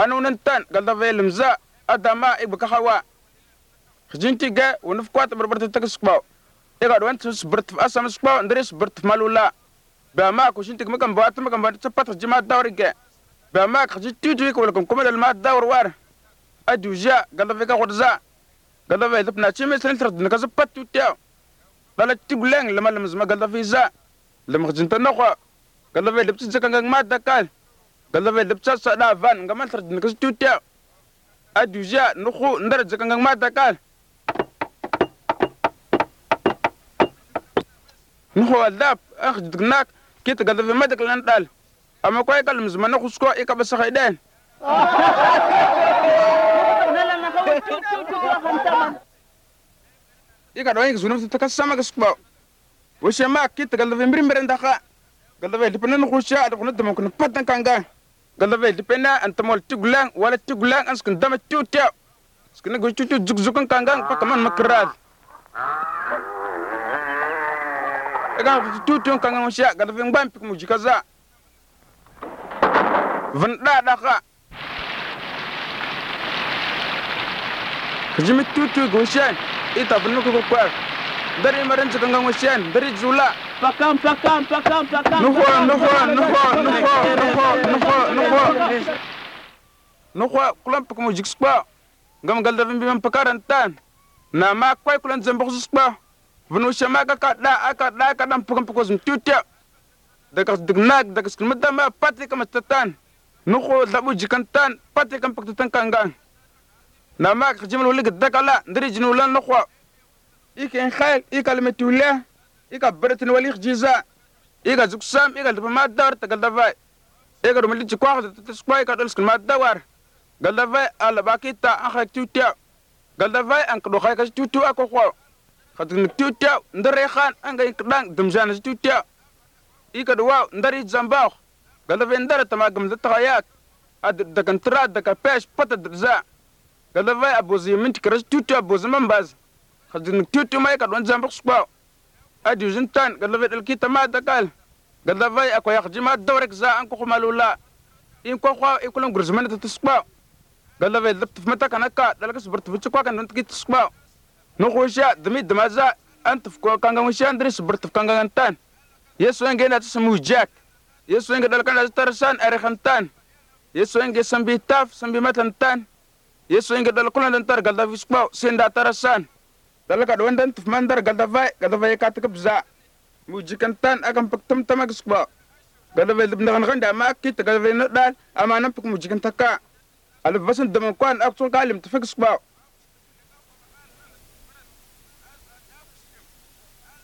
hanunan tan galda velum za adama ibka hawa jinti ga wonuf kwata barbarta takasba ega do wantu sbrt asam sba ndres sbrt malula ba ma ko jinti makam baat makam baat chapat jima dawrige ba ma ko jinti tu ko lakum kuma dal ma dawr war aduja galda veka khudza galda ve dapna chime sen trat naka zapat tu tia bala tigulang lama lama zma galda visa lama jinta nakwa galda ve dapti zakang ma dakal galda ve dapta sada van ngamal trat naka tu tia aduja nukhu ndar zakang ma dakal nuhu adab akhdnak kit galda ve madak lan dal ama koy kalm zma nakhu sko ikaba sakhayden ika do ngi zunum ta kasama gasba woshe ma kit galda ve mbrimbre ndakha galda ve dipena nakhu sha ada khunu dum kun patan kanga galda ve dipena antamol tigulang wala tigulang anskin dama tutia skina go tutu zugzukan kanga pakaman makrad ega tutu kanga mo sha galda ve ngbam pik mu jikaza vanda dakha kajimi tutu go shan ita bunu ko kwar dari maran kanga mo shan dari zula pakam nuho kulam pik mu jikspa ngam galda ve mbim pakaran tan na ma kwai kulan zambo suspa vunu shama ka da dam pukam pukozum tutia daga dignak daga skilmada ma pati kam tatan nuho dabu jikantan pati kam paktan kanga na ma khajimal wali gadakala ndri jinulan nuho iken khayl ikalmetula ika baratin wali khjiza ika zuksam ika dama dar ta galdavai ika do mali jikwa ta skwa ika dol skilma dawar galdavai ala bakita akha tutia galdavai an kdo khay ka tutu akoko khatin tutia ndare khan anga ikdang dumjana tutia ika do wa ndari zambaw galdavai ndare tamagam zatayak ad dakantra daka pesh pata dza galdavai abuzi minti kras tutia abuzi mambaz khatin tutu mai ka don zambaw skwa adi juntan galave del kita ma dakal galave ako yakjima dawrek za an ko malula in ko kha ikulan gurzman ta tspa galave dapt mata kanaka dalaka sbrt fuch ko kan kit tspa no khosha dmi dmaza ant ko kanga musha andre sbrt kanga antan yeso ngena tsmu jak yeso ngena dalaka tarsan arekhantan yeso ngena sambi taf sambi matantan yeso ngena dalaka lantar galave spao senda tarasan dalaka do wandan tuf mandar gadavai katkabza mujikantan akan paktam tamak sba gadavai libndan ganda ma kit gadavai nadal amanan puk mujikantaka albasan daman kwan akson kalim tufik sba